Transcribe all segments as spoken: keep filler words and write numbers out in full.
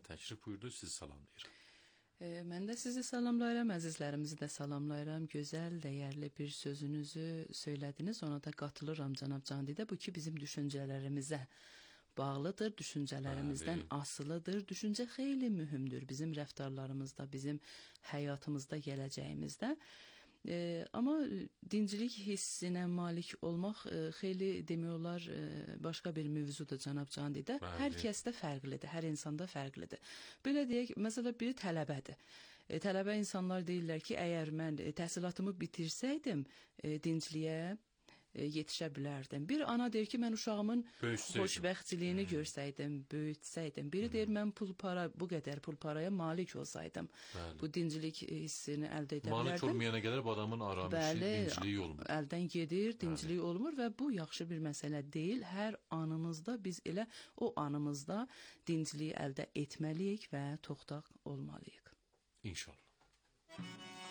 təşrif buyurdu, sizi salamlayıram. E, mən də sizi salamlayıram, əzizlərimizi də salamlayıram. Gözəl, dəyərli bir sözünüzü söylədiniz, ona da qatılıram cənab Candidə. Bu ki, bizim düşüncələrimizə bağlıdır, düşüncələrimizdən Bəli. asılıdır. Düşüncə xeyli mühümdür bizim rəftarlarımızda, bizim həyatımızda, gələcəyimizdə. E, amma dincilik hissinə malik olmaq e, xeyli demək olar e, başqa bir mövzudur cənab Candidə. Hər kəsdə fərqlidir, hər insanda fərqlidir. Belə deyək, məsələn, biri tələbədir. E, tələbə insanlar deyirlər ki, əgər mən e, təhsilatımı bitirsəydim e, dincliyə yetişə bilərdim. Bir ana deyir ki, mən uşağımın xoşbəxtliyini hmm. görsəydim, böyütsəydim. Biri hmm. deyir, mən pul para, bu qədər pul paraya malik olsaydım. Bəli. Bu dincilik hissini əldə edə malik bilərdim. Malik olmayana qədər bu adamın aramışı dinciliyi olmur. Əldən gedir, dinciliyi Bəli. olmur və bu yaxşı bir məsələ deyil. Hər anımızda biz elə o anımızda dinciliyi əldə etməliyik və toxtaq olmalıyıq. İnşallah.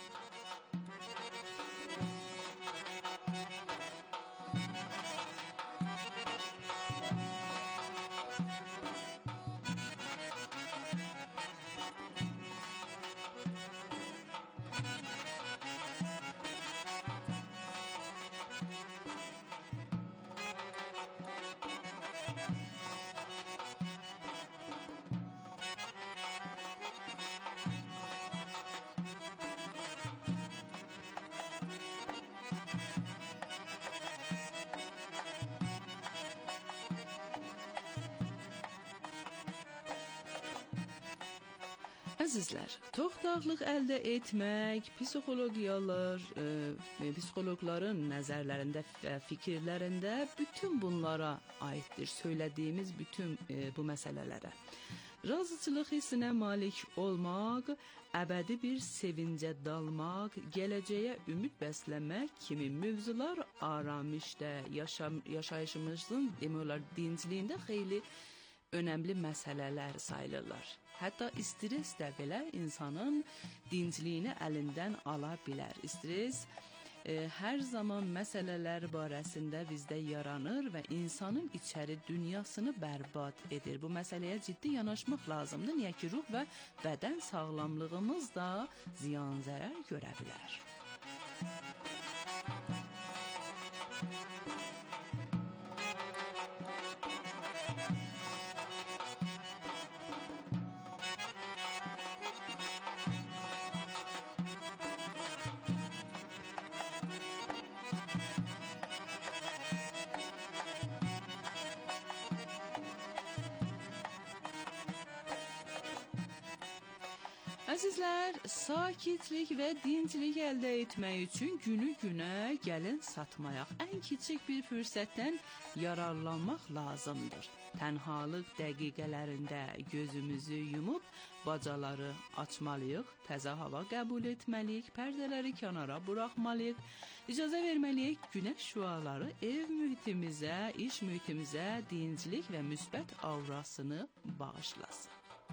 Əzizlər, toxtaqlıq əldə etmək psixologiyalar, e, psixologların nəzərlərində və fikirlərində bütün bunlara aiddir, söylədiyimiz bütün e, bu məsələlərə. Razıçılıq hissinə malik olmaq, əbədi bir sevincə dalmaq, gələcəyə ümid bəsləmək kimi mövzular aramişdə yaşam, yaşayışımızın demək olar dincliyində xeyli önəmli məsələlər sayılırlar. Hətta stres də belə insanın dincliyini əlindən ala bilər. Stres e, hər zaman məsələlər barəsində bizdə yaranır və insanın içəri dünyasını bərbad edir. Bu məsələyə ciddi yanaşmaq lazımdır. Niyə ki, ruh və bədən sağlamlığımız da ziyan zərər görə bilər. Əzizlər, sakitlik və dinclik əldə etmək üçün günü-günə gəlin satmayaq. Ən kiçik bir fürsətdən yararlanmaq lazımdır. Tənhalıq dəqiqələrində gözümüzü yumub bacaları açmalıyıq, təzə hava qəbul etməliyik, pərdələri kənara buraxmalıyıq, icazə verməliyik günəş şüaları ev mühitimizə, iş mühitimizə dinclik və müsbət aurasını bağışlasın.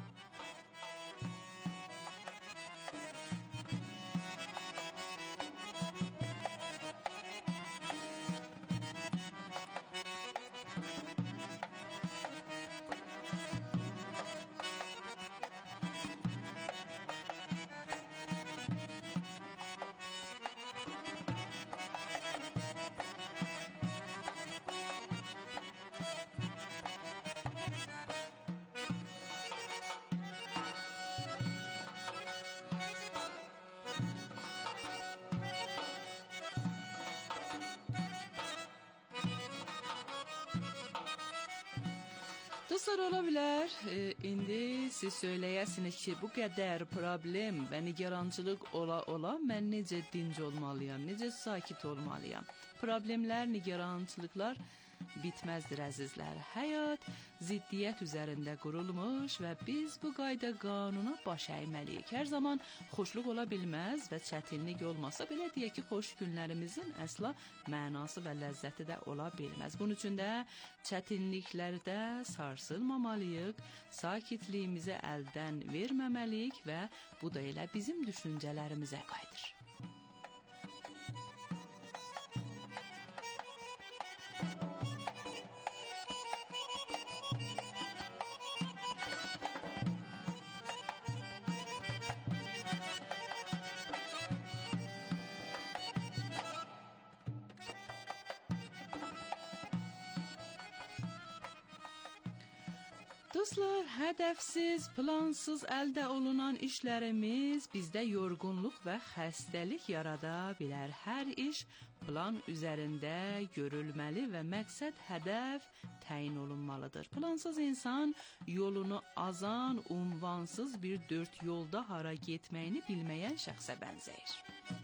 Dostlar, ola bilər, e, indi siz söyləyəsiniz ki, bu qədər problem və nigarançılıq ola-ola mən necə dinc olmalıyam, necə sakit olmalıyam. Problemlər, nigarançılıqlar bitməzdir əzizlər. Həyat ziddiyyət üzərində qurulmuş və biz bu qayda qanuna baş əyməliyik. Hər zaman xoşluq ola bilməz və çətinlik olmasa belə deyək ki, xoş günlərimizin əsla mənası və ləzzəti də ola bilməz. Bunun üçün də çətinliklərdə sarsılmamalıyıq, sakitliyimizi əldən verməməliyik və bu da elə bizim düşüncələrimizə qayıdır. Dostlar, hədəfsiz, plansız əldə olunan işlərimiz bizdə yorğunluq və xəstəlik yarada bilər. Hər iş plan üzərində görülməli və məqsəd, hədəf təyin olunmalıdır. Plansız insan yolunu azan, unvansız bir dörd yolda hara getməyini bilməyən şəxsə bənzəyir.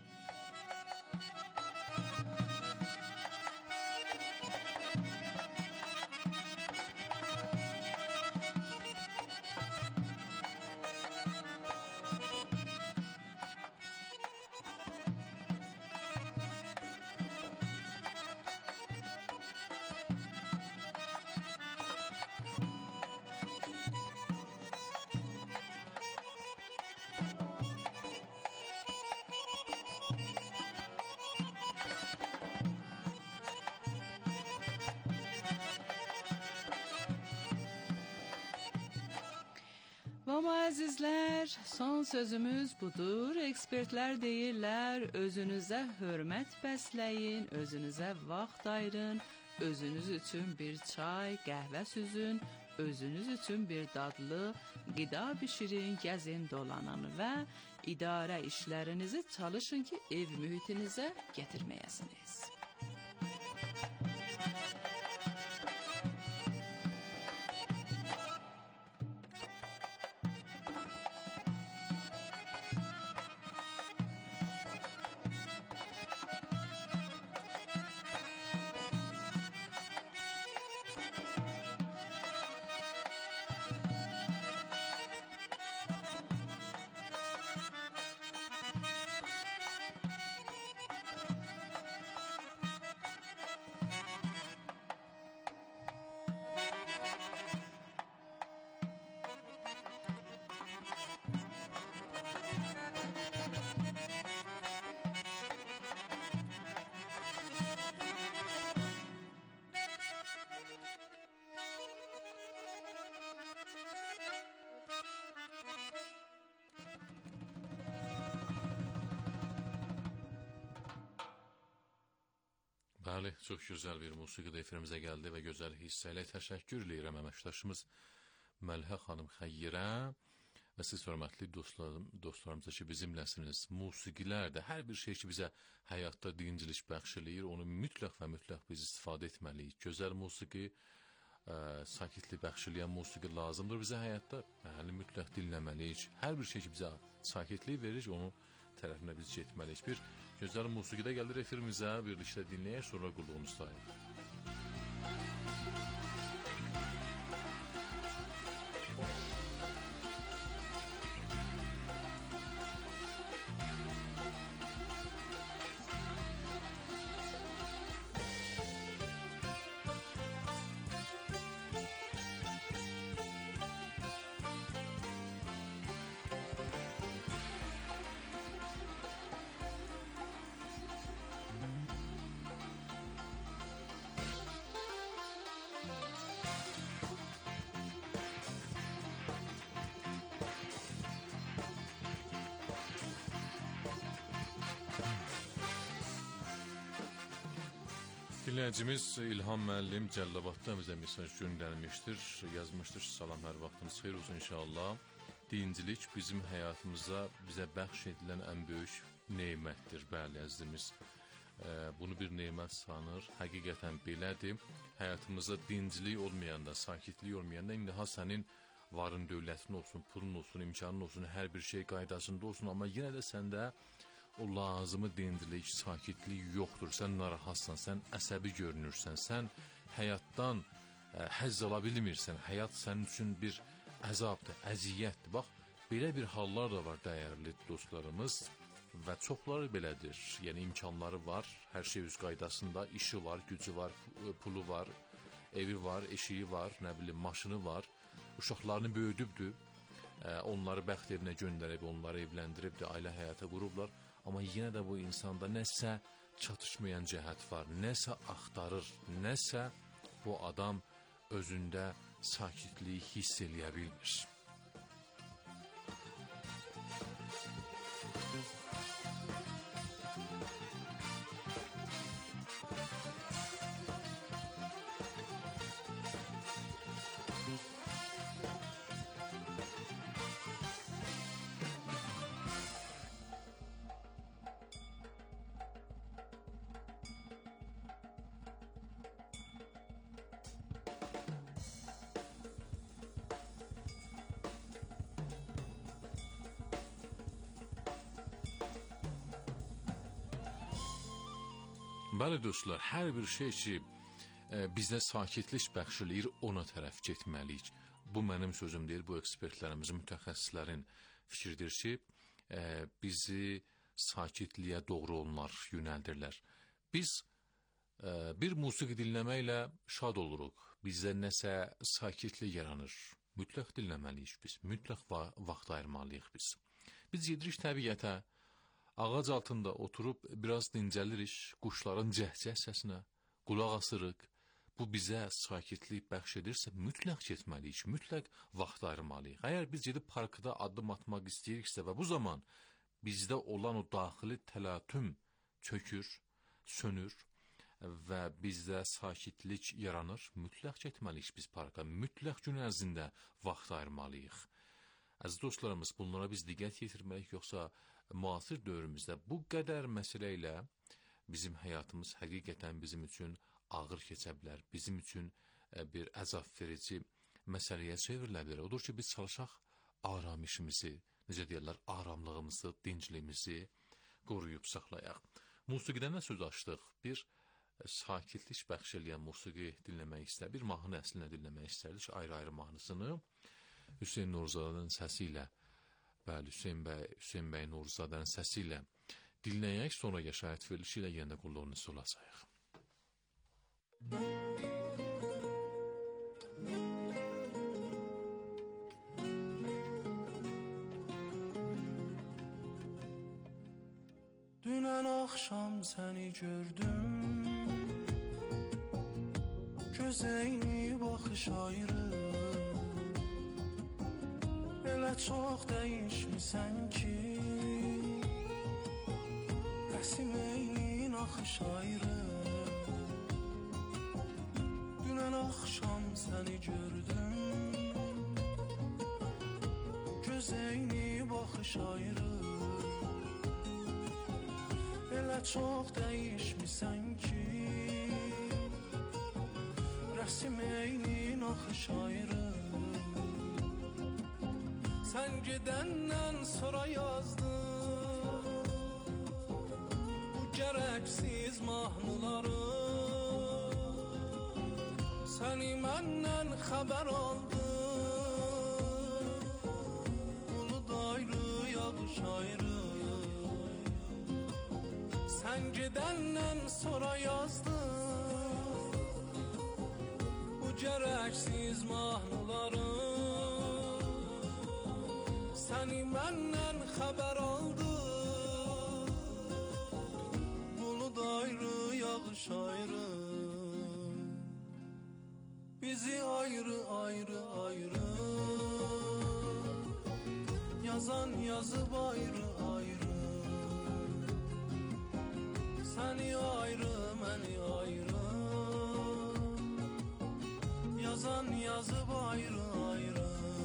Amma əzizlər, son sözümüz budur. Ekspertlər deyirlər, özünüzə hörmət bəsləyin, özünüzə vaxt ayırın, özünüz üçün bir çay, qəhvə süzün, özünüz üçün bir dadlı qida bişirin, gəzin, dolanın və idarə işlərinizi çalışın ki, ev mühitinizə gətirməyəsiniz. Bəli, çox gözəl bir musiqi də efrimizə gəldi və gözəl hissələ təşəkkür edirəm əməkdaşımız Məlhə xanım Xəyyirə və siz hörmətli dostlarım, dostlarımıza ki, bizimləsiniz. Musiqilər də hər bir şey ki, bizə həyatda dinciliş bəxş eləyir, onu mütləq və mütləq biz istifadə etməliyik. Gözəl musiqi, ə, sakitlik bəxş eləyən musiqi lazımdır bizə həyatda. Bəli, mütləq dinləməliyik. Hər bir şey ki, bizə sakitlik verir, onu tərəfinə biz getməliyik. Bir gözəl musiqi də gəlir efirimizə, birlikdə dinləyək, sonra qulluğunu sayıq. Dinləyicimiz İlham müəllim Cəllabadda bizə mesaj göndərmişdir, yazmışdır. Salam, hər vaxtınız xeyir olsun inşallah. Dincilik bizim həyatımıza bizə bəxş edilən ən böyük neymətdir. Bəli, əzizimiz, bunu bir neymət sanır. Həqiqətən belədir. Həyatımızda dincilik olmayanda, sakitlik olmayanda, indi ha sənin varın, dövlətin olsun, pulun olsun, imkanın olsun, hər bir şey qaydasında olsun, amma yenə də səndə o lazımı dincilik, sakitlik yoxdur. Sən narahatsan, sən əsəbi görünürsən, sən həyatdan ə, həzz ala bilmirsən. Həyat sənin üçün bir əzabdır, əziyyətdir. Bax, belə bir hallar da var dəyərli dostlarımız və çoxları belədir. Yəni imkanları var, hər şey öz qaydasında, işi var, gücü var, pulu var, evi var, eşiyi var, nə bilim, maşını var, uşaqlarını böyüdübdür, ə, onları bəxt evinə göndərib, onları evləndiribdir, ailə həyata qurublar. Amma yenə də bu insanda nəsə çatışmayan cəhət var, nəsə axtarır, nəsə bu adam özündə sakitliyi hiss eləyə bilmir. Bəli dostlar, hər bir şey ki e, bizə sakitlik bəxş eləyir, ona tərəf getməliyik. Bu mənim sözüm deyil, bu ekspertlərimizin, mütəxəssislərin fikridir ki, e, bizi sakitliyə doğru onlar yönəldirlər. Biz e, bir musiqi dinləməklə şad oluruq, bizdə nəsə sakitlik yaranır. Mütləq dinləməliyik biz, mütləq va vaxt ayırmalıyıq biz. Biz gedirik təbiətə, ağac altında oturub biraz dincəlirik, quşların cəhcəh səsinə, qulaq asırıq. Bu bizə sakitlik bəxş edirsə, mütləq getməliyik, mütləq vaxt ayırmalıyıq. Əgər biz gedib parkda addım atmaq istəyiriksə və bu zaman bizdə olan o daxili təlatüm çökür, sönür və bizdə sakitlik yaranır, mütləq getməliyik biz parka, mütləq gün ərzində vaxt ayırmalıyıq. Əziz dostlarımız, bunlara biz diqqət yetirməliyik, yoxsa müasir dövrümüzdə bu qədər məsələ ilə bizim həyatımız həqiqətən bizim üçün ağır keçə bilər, bizim üçün bir əzab verici məsələyə çevrilə bilər. Odur ki, biz çalışaq aramışımızı, necə deyirlər, aramlığımızı, dincliyimizi qoruyub saxlayaq. Musiqidən nə söz açdıq? Bir sakitlik bəxş eləyən musiqi dinləmək istər, bir mahnı əslinə dinləmək istərdik, ayrı-ayrı mahnısını Hüseyn Nurzadənin səsi ilə, bəli, Hüseyn bəy, Hüseyn bəy Nurzadənin səsi ilə dinləyək, sonra yaşayət verilişi ilə yenə qulluğunu solasayıq. Dünən axşam səni gördüm, gözəyini baxış ayrı, elə çox dəyişmisən ki, rəsim eynin axış ayrı. Dünən axşam səni gördüm, gözəyini baxış ayrı, elə çox dəyişmisən ki, rəsim eynin axış ayrı. Sən gedəndən sonra yazdım bu gərəksiz mahnıları, səni məndən xəbər aldım, bulud ayrı, yağış ayrı. Sən gedəndən sonra yazdım bu gərəksiz mahnıları, səni məndən xəbər aldım, bulud ayrı, yağış ayrı. Bizi ayrı ayrı ayrı yazan yazıb ayrı ayrı, səni ayrı, məni ayrı yazan yazıb ayrı ayrı.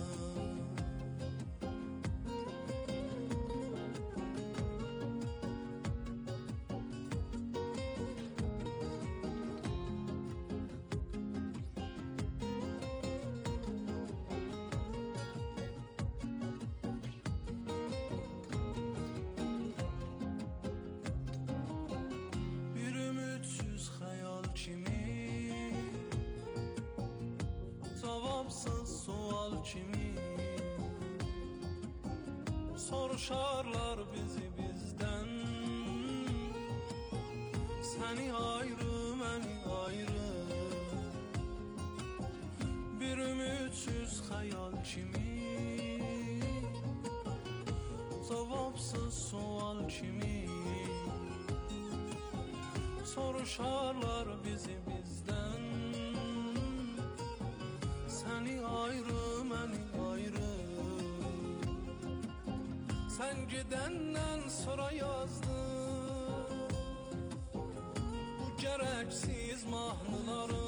Soruşarlar bizi bizdən, səni ayrı, məni ayrı, bir ümidsüz xəyal kimi, cavabsız sual kimi. Soruşarlar bizi bizdən, səni ayrı, məni ayrı. Sən gedəndən sonra yazdım bu gərəksiz mahnıları,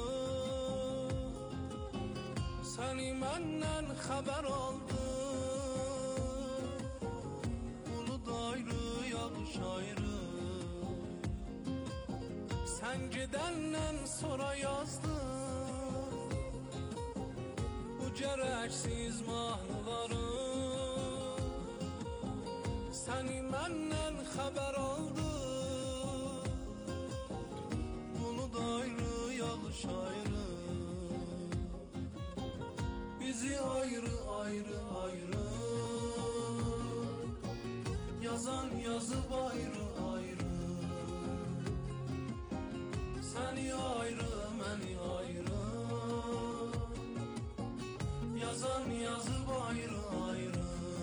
səni məndən xəbər aldım, bulud ayrı, yağış ayrı. Sən gedəndən sonra yazdım bu gərəksiz mahnıları, səni məndən xəbər aldım, ayrı. Bizi ayrı ayrı ayrı yazan yazıp ayrı ayrı. Seni ayrı, beni ayrı yazan yazıp ayrı ayrı.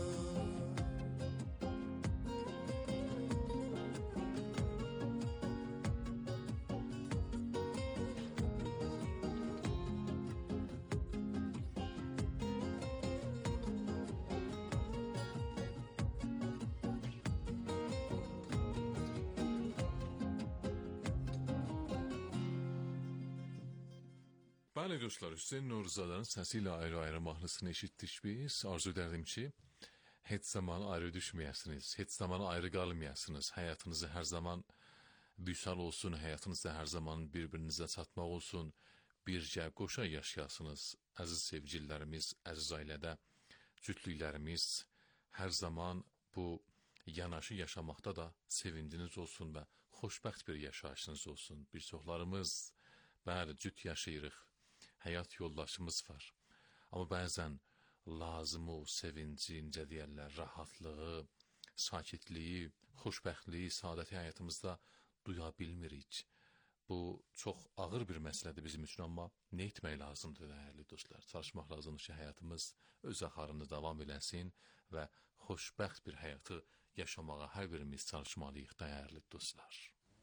Bəli dostlar, Hüseyin Novruzadənin səsi ilə ayrı-ayrı mahnısını eşitdik biz. Arzu ederdim ki, heç zaman ayrı düşməyəsiniz, heç zaman ayrı qalmayasınız. Həyatınızı hər zaman büsal olsun, həyatınızda hər zaman bir-birinizə çatmaq olsun, bircə qoşa yaşayasınız. Əziz sevgililərimiz, əziz ailədə cütlüklərimiz hər zaman bu yanaşı yaşamaqda da sevinciniz olsun və xoşbəxt bir yaşayışınız olsun. Bir çoxlarımız, bəli, cüt yaşayırıq. Həyat yoldaşımız var. Amma bəzən lazımı o sevinci, incə deyərlər, rahatlığı, sakitliyi, xoşbəxtliyi, saadəti həyatımızda duya bilmirik. Bu çox ağır bir məsələdir bizim üçün, amma nə etmək lazımdır, dəyərli dostlar? Çalışmaq lazımdır ki, həyatımız öz axarını davam eləsin və xoşbəxt bir həyatı yaşamağa hər birimiz çalışmalıyıq, dəyərli dostlar.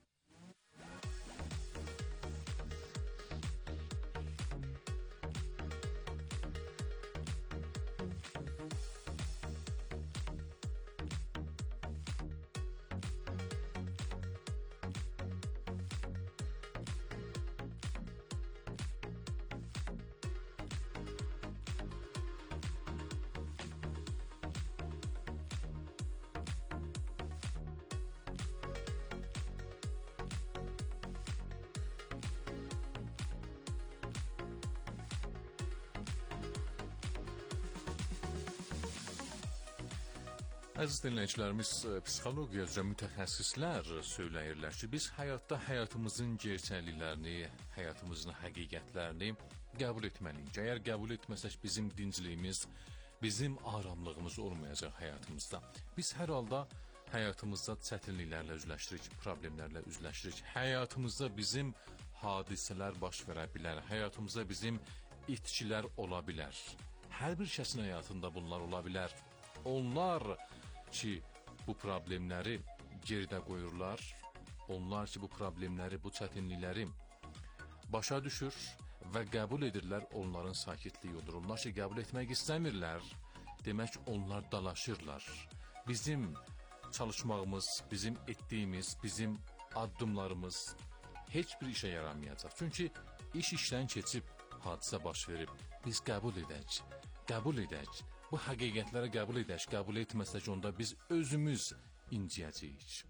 Əziz dinləyicilərimiz, psixologiya üzrə mütəxəssislər söyləyirlər ki, biz həyatda həyatımızın gerçəkliklərini, həyatımızın həqiqətlərini qəbul etməliyik. Əgər qəbul etməsək bizim dincliyimiz, bizim aramlığımız olmayacaq həyatımızda. Biz hər halda həyatımızda çətinliklərlə üzləşirik, problemlərlə üzləşirik. Həyatımızda bizim hadisələr baş verə bilər, həyatımızda bizim itkilər ola bilər. Hər bir şəxsin həyatında bunlar ola bilər. Onlar ki, bu problemləri geridə qoyurlar, onlar ki, bu problemləri, bu çətinlikləri başa düşür və qəbul edirlər, onların sakitliyi odur. Onlar ki, qəbul etmək istəmirlər, demək onlar dalaşırlar. Bizim çalışmağımız, bizim etdiyimiz, bizim addımlarımız heç bir işə yaramayacaq. Çünki iş işdən keçib, hadisə baş verib, biz qəbul edək, qəbul edək. Bu həqiqətləri qəbul edək, qəbul etməsək onda biz özümüz inciyəcəyik.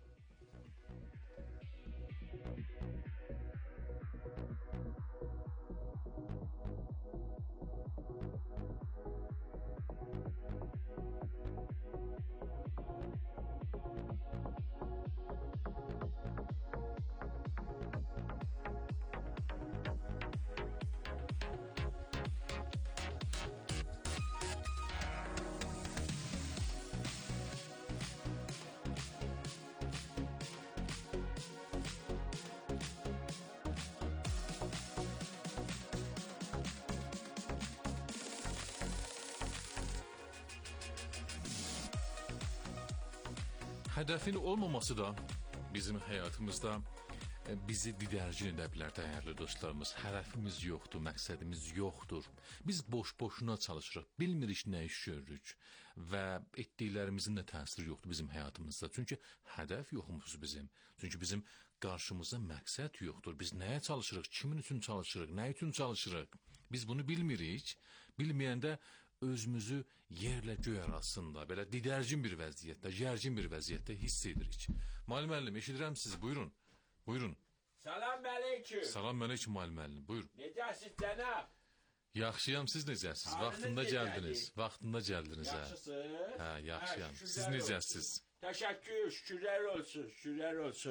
Hədəfin olmaması da bizim həyatımızda bizi didərgin edə bilər, dəyərli dostlarımız. Hədəfimiz yoxdur, məqsədimiz yoxdur. Biz boş-boşuna çalışırıq, bilmirik nə iş görürük və etdiklərimizin də təsiri yoxdur bizim həyatımızda. Çünki hədəf yoxumuz bizim. Çünki bizim qarşımızda məqsəd yoxdur. Biz nəyə çalışırıq, kimin üçün çalışırıq, nə üçün çalışırıq? Biz bunu bilmirik. Bilməyəndə özümüzü yerlə göy arasında belə didərgin bir vəziyyətdə, gərgin bir vəziyyətdə hiss edirik. Müəllim müəllim, eşidirəm sizi, buyurun. Buyurun. Salam əleyküm. Salam əleyküm müəllim müəllim, buyurun. Necəsiz cənab? Yaxşıyam, siz necəsiz? Vaxtında gəldiniz. Vaxtında gəldiniz, hə. Yaxşısınız? Hə, yaxşıyam. Siz necəsiz? Təşəkkür, şükürlər olsun, şükürlər olsun.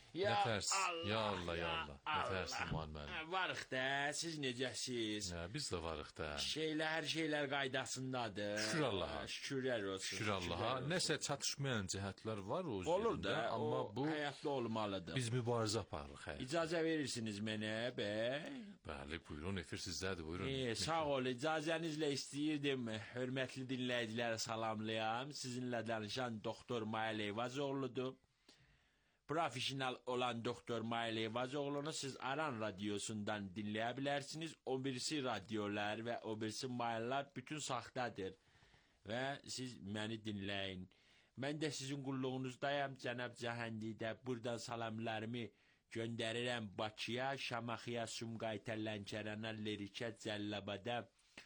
Ya Nətərs. Allah, Ya Allah, ya Allah. Nətərsin Allah. Mal müəllim. Ha, Varıq da, siz necəsiz? Ya, biz də varıq da. Şeylər, hər şeylər qaydasındadır. Şükür Allaha. Şükürlər olsun. Şükür Allaha. olsun. Nəsə çatışmayan cəhətlər var o Olur üzərində, da, amma o bu həyatda olmalıdır. biz mübarizə aparırıq həyat. İcazə verirsiniz mənə, bəy? Bəli, buyurun, efir sizdədir, buyurun. Ee, sağ ol, icazənizlə istəyirdim hörmətli dinləyiciləri salamlayam. Sizinlə danışan doktor Mail Eyvazoğlu'dur. Profesyonel olan doktor Mail Eyvazoğlu'nu siz Aran Radyosu'ndan dinleyebilirsiniz. O birisi radyolar ve o birisi maillər bütün saxtadır. Ve siz beni dinleyin. Ben de sizin qulluğunuzdayım Cənab Cəhəndidə. Buradan salamlarımı göndərirəm Bakıya, Şamaxıya, Sumqayıta, Lənkərana, Lerikə, Cəllabada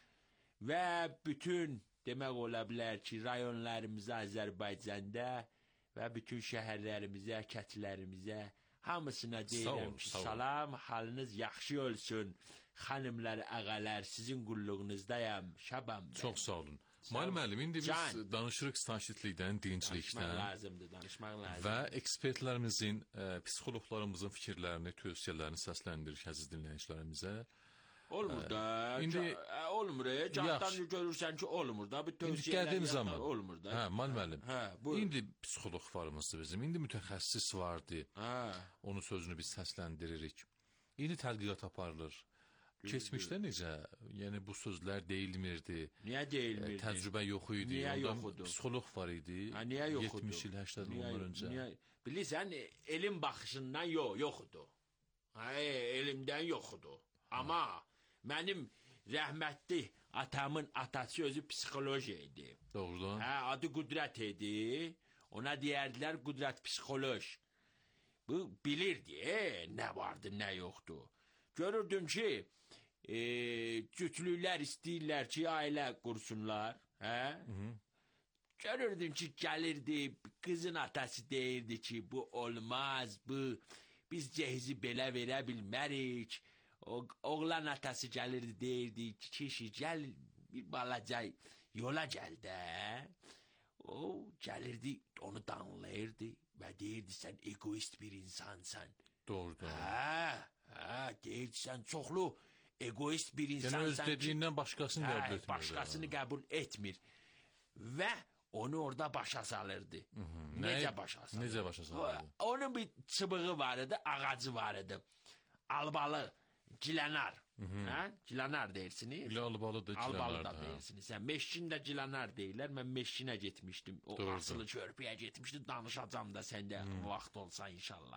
və bütün demək ola bilər ki, rayonlarımıza Azərbaycanda və bütün şəhərlərimizə, kətlərimizə hamısına deyirəm ki, salam, halınız yaxşı olsun. Xanımlar, ağalar, sizin qulluğunuzdayım. Şabam. Çox sağ olun. Mal müəllim, indi biz Can. danışırıq stansitlikdən, Danışmaq dinclikdən lazımdır, danışmaq lazımdır. və ekspertlərimizin, ə, psixoloqlarımızın fikirlərini, tövsiyələrini səsləndiririk əziz dinləyicilərimizə. Olmur da. indi- İndi olmur. e, Cahdan Yaxşı. görürsən ki, olmur da. Bu İndi tövsiyələr gəldiyim yanlar zaman, olmur da. hə, Mal müəllim, Hə, buyur. indi psixoloq varımızdır bizim, indi mütəxəssis vardı, Hə. onun sözünü biz səsləndiririk. İndi tədqiqat aparılır. Keçmişdə necə, yəni bu sözlər deyilmirdi, Niyə ə, deyilmirdi? təcrübə yox idi, Niyə ondan yox idi? psixoloq var idi, Ha, niyə yox idi? yetmiş il, səksən il Niyə- ondan öncə. niyə- Bilirsən, elm baxışından yox, yoxdur. Ha, elmdən yoxdur. Amma mənim rəhmətli atamın atası özü psixoloji idi. Doğrudan. Hə, adı Qudrət idi. Ona deyərdilər Qudrət psixoloq. Bu bilirdi, e, nə vardı, nə yoxdu. Görürdüm ki, e, cütlüklər istəyirlər ki, ailə qursunlar, hə? Görürdüm ki, gəlirdi, qızın atası deyirdi ki, bu olmaz, bu biz cehizi belə verə bilmərik. O, oğlan atası gəlirdi, deyirdi ki, kişi gəl bir balaca yola gəl də. O gəlirdi, onu danlayırdı və deyirdi, sən egoist bir insansan. Doğrudan. Hə, hə, deyirdi, sən çoxlu egoist bir Yəni insansan öz ki, dediyindən başqasını qəbul hə, etmir. başqasını qəbul etmir. Və onu orada başa salırdı. Necə Nə- başa salırdı? necə başa salırdı? O- Onun bir çıbığı var idi, ağacı var idi. Albalı, cilanar. Hə? Cilanar deyirsiniz. Elə albalıdır, Albalı da cilanar da, hə. deyirsiniz. Sən meşkində cilanar deyirlər. Mən meşkinə getmişdim. O Doğrudur. asılı körpüyə getmişdim. Danışacağım da səndə vaxt olsa inşallah.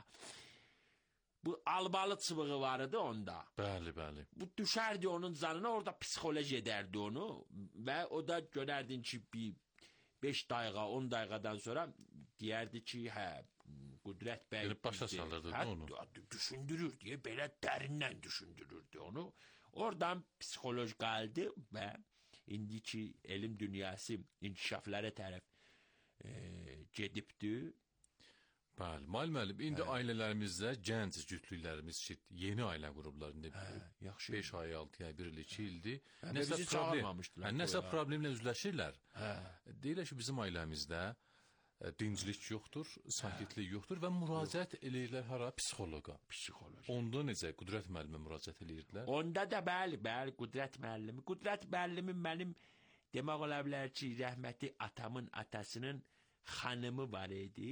Bu albalı çıbığı var idi onda. Bəli, bəli. Bu düşərdi onun canına, orada psixoloji edərdi onu və o da görərdin ki, bir beş dəqiqə, on dəqiqədən sonra deyərdi ki, hə, Qudrət bəy... Yəni başa bizdir. salırdı Hə, da onu. d- Düşündürürdü, belə dərindən düşündürürdü onu. Oradan psixoloji qaldı və indiki elm dünyası inkişaflara tərəf e, gedibdir. Bəli, Mal müəllim, indi ailələrimizdə gənc cütlüklərimiz ki, yeni ailə qurublar. İndi yaxşı. beş ay, altı ay, bir il, iki ildir. Hə, və bizi çağırmamışdılar hə, nəsə toya. problemlə üzləşirlər. Hə. Deyirlər ki, bizim ailəmizdə ə, dinclik yoxdur, sakitlik yoxdur və müraciət eləyirlər hara? Psixoloqa. Psixoloji. Onda necə Qudrət müəllimə müraciət eləyirdilər? Onda da bəli, bəli, Qudrət müəllimi. Qudrət müəllimi mənim demək ola bilər ki, rəhmətli atamın atasının xanımı var idi.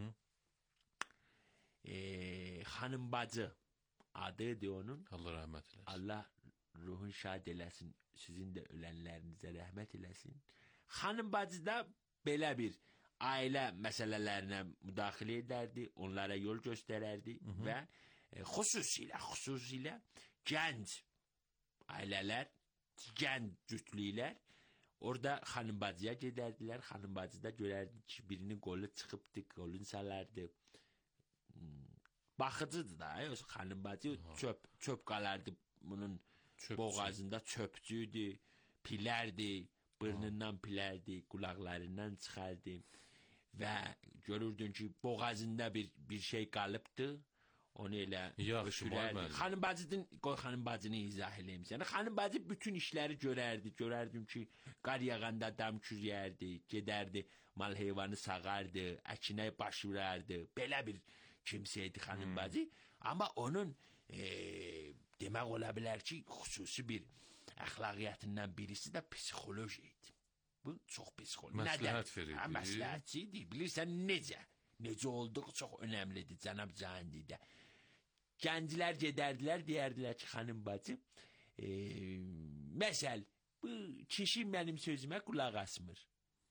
E, xanım bacı adıdır onun. Allah rəhmət eləsin. Allah ruhun şad eləsin. Sizin də ölənlərinizə rəhmət eləsin. Xanım bacı da belə bir ailə məsələlərinə müdaxilə edərdi, onlara yol göstərərdi və e, xüsusilə, xüsusilə gənc ailələr, gənc cütlüklər orada xanım bacıya gedərdilər. Xanım bacı da görərdi ki, birinin qolu çıxıbdı, qolunu salardı. Baxıcıdır da, o xanım bacı çöp, çöp qalardı bunun Çöpçü. boğazında çöpçüydü, pilərdi, burnundan pilərdi, qulaqlarından çıxardı və görürdün ki, boğazında bir bir şey qalıbdı. Onu elə Yaxşı, ötürərdi. müəllim. Xanım bacının, qoy xanım bacını izah eləyim sənə. Xanım bacı bütün işləri görərdi. Görərdim ki, qar yağanda dam kürəyərdi, gedərdi, mal heyvanı sağardı, əkinə baş vurardı. Belə bir kimseydi xanım bacı. Amma onun e, demək ola bilər ki, xüsusi bir əxlaqiyyətindən birisi də psixoloji idi. Bu çox psixoloji. Məsləhət verirdi. Hə, məsləhətçi idi. Bilirsən necə? Necə olduğu çox önəmlidir cənab Cahangirdə. Gənclər gedərdilər, deyərdilər ki, xanım bacı, e, məsəl, bu kişi mənim sözümə qulaq asmır.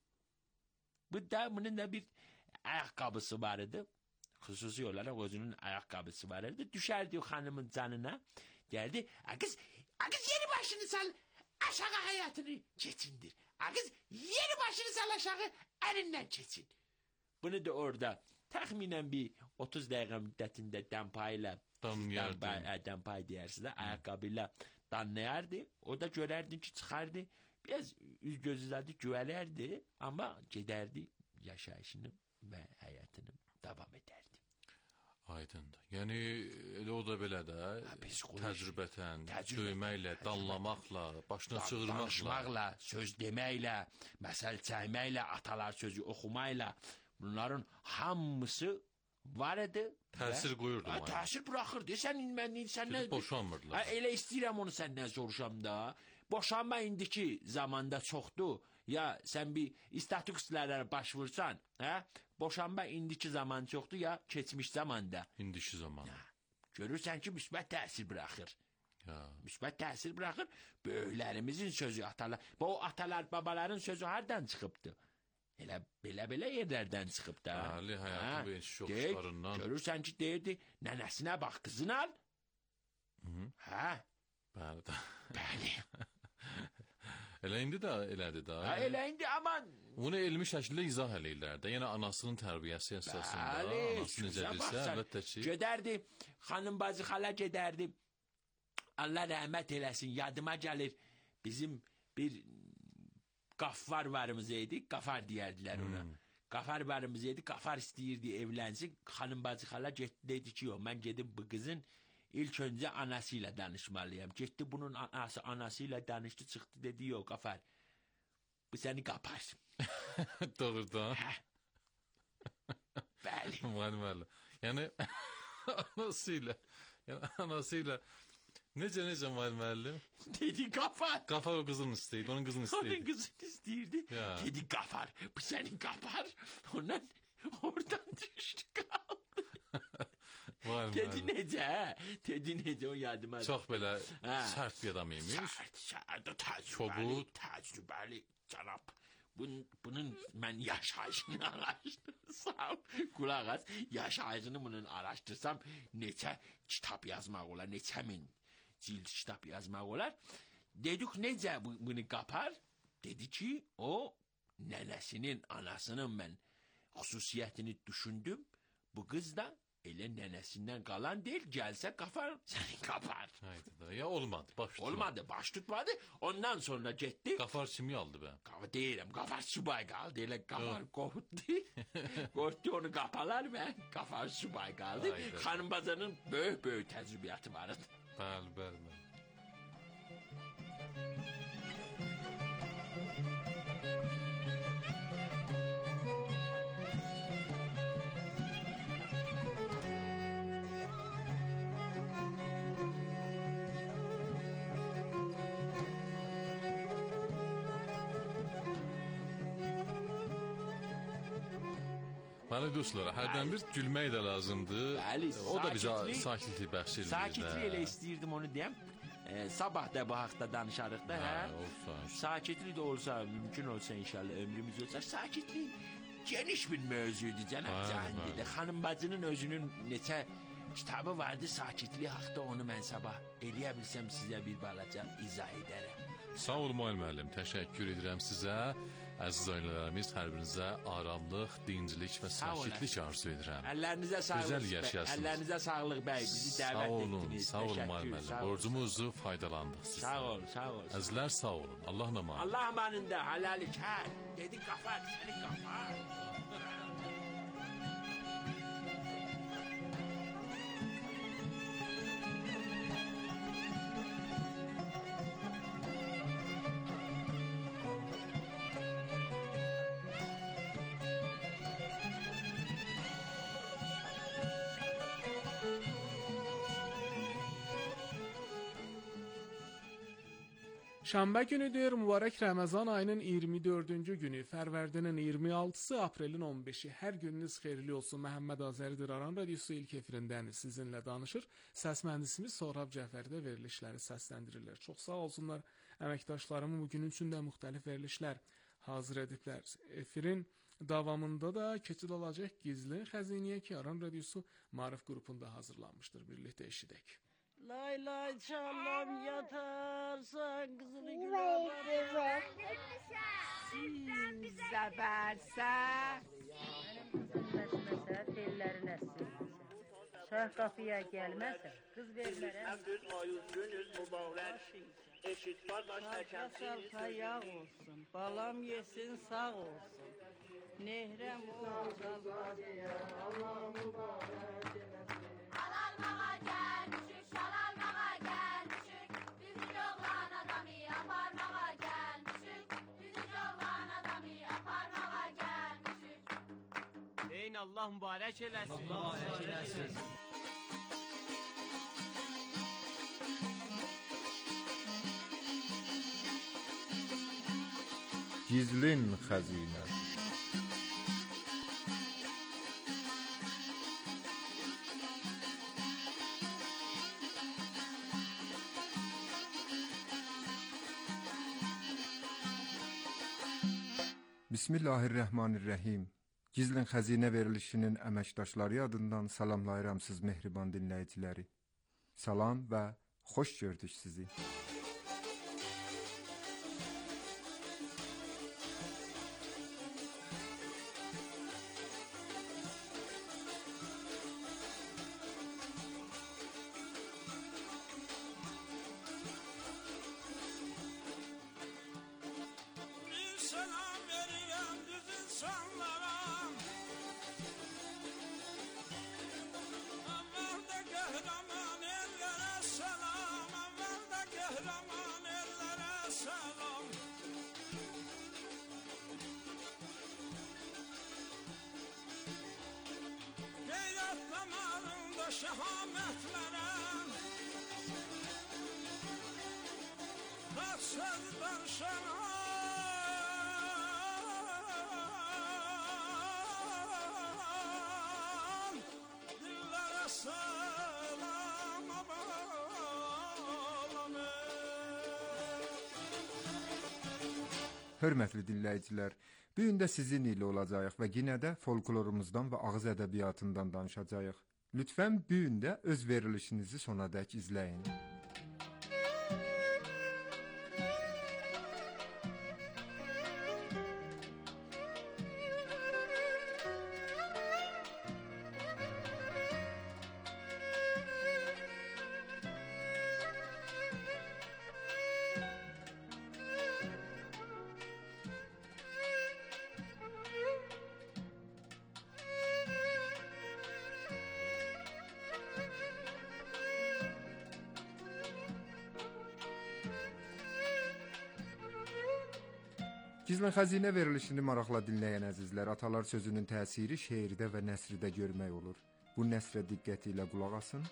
Bu da, bunun da bir ayakkabısı vardı. Xüsusi olarak özünün ayakkabısı vardı. Düşerdi o hanımın canına. Geldi. Kız, kız yeni başını sal. Aşağı hayatını geçindir. Kız yeni başını sal aşağı elinden geçin. Bunu da orada tahminen bir otuz dakika müddetinde dampayla Damlayardı. Dampay, dampay deyərsə də ayakkabıyla danlayardı. O da görərdi ki çıxardı. Biraz üz gözlədi, güvələrdi. Ama gedərdi yaşayışını və həyatını davam edərdi. Aydındır. Yəni elə o da belə də təcrübətən, döyməklə, danlamaqla, başına çığırmaqla, danışmaqla, söz deməklə, məsəl çəkməklə, atalar sözü oxumaqla bunların hamısı var idi. Təsir qoyurdu. Ha, təsir buraxırdı. Sən mən səndən boşanmırdılar. Ha, elə istəyirəm onu səndən soruşam da. Boşanma indiki zamanda çoxdur. Ya sən bir istatistiklərə baş vursan, hə? Boşanma indiki zaman çoxdur ya keçmiş zamanda. İndiki zaman. Ha, görürsən ki, müsbət təsir buraxır. Ya. Müsbət təsir buraxır. Böyüklərimizin sözü, atalar. Bu atalar, babaların sözü hardan çıxıbdı? Elə belə-belə yerlərdən çıxıb da. Bəli, həyatın bu enşiş yoxuşlarından. Görürsən ki, deyirdi, nənəsinə bax, qızını al. Hı -hı. Hə? Bəli də. Bəli. Elə indi də elədir da. Ha, elə indi amma bunu elmi şəkildə izah eləyirlər də. Yəni anasının tərbiyəsi əsasında, anası necə bilsə, əlbəttə ki. Gedərdi, xanım bacı xala gedərdi. Allah rəhmət eləsin, yadıma gəlir. Bizim bir Qaffar varımız idi, Qafar deyərdilər ona. Hmm. Qafar varımız idi, Qafar istəyirdi evlənsin. Xanım bacı xala getdi, dedi ki, yox, mən gedim bu qızın İlk önce anasıyla danışmalıyım. Gitti bunun anası anasıyla danıştı, çıktı, dedi yok Qafar. Bu seni kapar. Doğrudan. Bəli. Müəllim. Yəni anasıyla, yəni anasıyla necə necə müəllim? Dedi Qafar. Qafar o qızını istəyirdi, onun qızını istəyirdi. Onun qızını istəyirdi. Ya. Dedi Qafar, bu seni kapar. Ondan oradan düştü kaldı. Var, dedi necə? Dedi necə o yadıma. Çox belə hə. Sərt bir adam imiş. Sərt, sərt, təcrübəli, təcrübəli cənab. Bunun, bunun mən yaşayışını araşdırsam, qulaq as, yaşayışını bunun araşdırsam, neçə kitab yazmaq olar, neçə min cild kitab yazmaq olar. Dedik necə bu, bunu qapar? Dedi ki, o nənəsinin, anasının mən xüsusiyyətini düşündüm. Bu qız da elə nənəsindən qalan deyil, gəlsə qafar, səni qapar. Haydi da, ya olmadı, baş tutmadı. Olmadı, baş tutmadı. Ondan sonra getdi. Qafar kimi aldı be? Qafar deyirəm, qafar subay qaldı. Elə qafar qorxutdu. Qorxutdu onu qapalar və qafar subay qaldı. Xanım bacının böyük-böyük təcrübəti var idi. Bəli, bəli, bəli. Bəli dostlar, hərdən bir gülmək də lazımdır. Bəli, o da bizə sakitlik bəxş edir. Sakitlik elə istəyirdim onu deyəm. Ee, sabah da bu haqda danışarıq da, hə? Olsa. Sakitlik də olsa, mümkün olsa inşallah ömrümüz olsa, sakitlik geniş bir mövzudur cənab Cahangirdə. Xanım bacının özünün neçə kitabı vardı sakitlik haqda, onu mən sabah eləyə bilsəm sizə bir balaca izah edərəm. Sağ olun müəllim, təşəkkür edirəm sizə. Əziz ailələrimiz, hər birinizə aramlıq, dincilik və sakitlik arzu edirəm. Əllərinizə sağlıq. Gözəl yaşayasınız. Əllərinizə sağlıq bəy, bizi dəvət sağ olun, etdiniz. Sağ olun müəllim. Borcumuzu faydalandıq sizdən. Sağ ol, sağ ol. Əzizlər sağ olun. Allahla emanet. Allah amanında, halalik, hə. Dedi qafar, səni qafar. Şənbə günüdür, mübarək Ramazan ayının iyirmi dördüncü günü, Fərvərdinin iyirmi altısı, aprelin on beşi. Hər gününüz xeyirli olsun. Məhəmməd Azəridir, Aran Radiosu ilk efirindən sizinlə danışır. Səs mühəndisimiz Sohrab Cəfərdə verilişləri səsləndirirlər. Çox sağ olsunlar. Əməkdaşlarımın bugünün üçün də müxtəlif verilişlər hazır ediblər. Efirin davamında da keçid alacaq gizli xəzinəyə ki, Aran Radiosu Maarif qrupunda hazırlanmışdır. Birlikdə eşidək. Lay lay çalam yatarsan kızını güler. Siz zəbərsə Benim kızım nəsməsə tellərinə silməsə. Şah qapıya gəlməsə qız vermərəm. Düz mayız günüz mübarək. Eşit qardaş Şahqasal tayaq olsun, balam yesin sağ olsun. Nehrəm olsun. Allah mübarək eləsin. Alalmağa gəlmişik, şalalmağa gəlmişik. Bizim oğlan adamı aparmağa gəlmişik. Bizim oğlan adamı aparmağa gəlmişik. Deyin Allah mübarək eləsin. Allah mübarək eləsin. Gizlin xəzinə. Bismillahirrahmanirrahim. Gizlin xəzinə verilişinin əməkdaşları adından salamlayıram siz mehriban dinləyiciləri. Salam və xoş gördük sizi. Bir selam verirəm düz insanlara. Əvvəldə qəhrəman ellərə səlam, əvvəldə qəhrəman ellərə səlam. Qeyrət damarında şəhamətlərə, kaç söz danışana. Hörmətli dinləyicilər, bu gün də sizin ilə olacağıq və yenə də folklorumuzdan və ağız ədəbiyyatından danışacağıq. Lütfən bu gün də öz verilişinizi sonadək izləyin. Gizlin xəzinə verilişini maraqla dinləyən əzizlər, atalar sözünün təsiri şeirdə və nəsrdə görmək olur. Bu nəsrə diqqəti ilə qulaq asın.